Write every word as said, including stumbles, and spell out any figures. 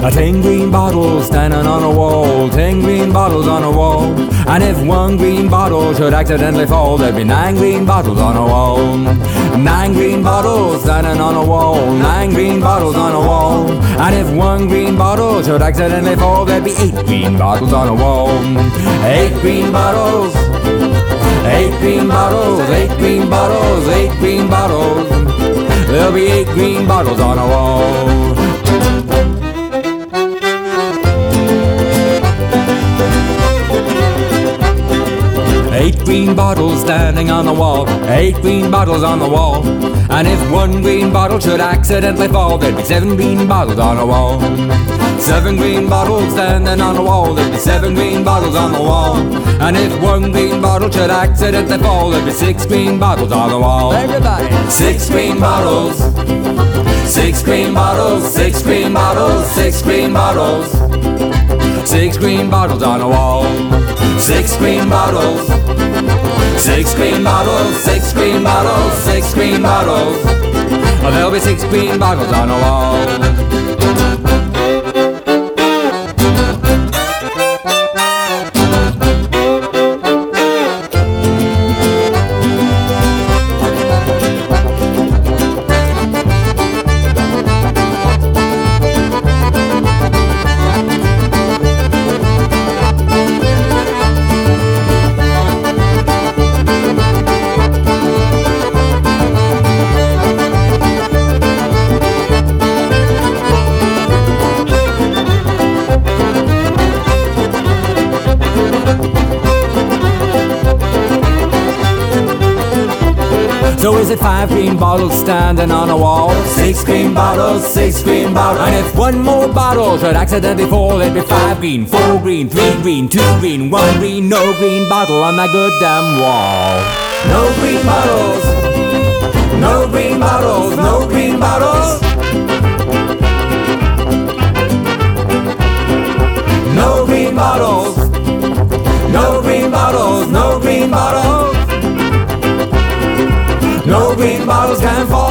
Ten green bottles standing on a wall, ten green bottles on a wall. And if one green bottle should accidentally fall, there'd be nine green bottles on a wall. Nine green bottles standing on a wall, nine green bottles on a wall. And if one green bottle should accidentally fall, there'd be eight green bottles on a wall. Eight green bottles, eight green bottles, eight green bottles, eight green bottles. There'll be eight green bottles on a wall. Eight green bottles standing on the wall, eight green bottles on the wall. And if one green bottle should accidentally fall, there'd be seven green bottles on the wall. Seven green bottles standing on the wall, there'd be seven green bottles on the wall. And if one green bottle should accidentally fall, there'd be six green bottles on the wall. Everybody. Six green bottles, six green bottles, six green bottles, six green bottles. Six green bottles on the wall. Six green bottles, six green bottles, six green bottles, six green bottles. Oh, there'll be six green bottles on the wall. So is it five green bottles standing on a wall? Six green bottles, six green bottles. And if one more bottle should accidentally fall, it'd be five green, four green, three green, two green, one green, no green bottle on that good damn wall. No green bottles, no green bottles, no green bottles. No green bottles, no green bottles, no green bottles. No green bottles can fall.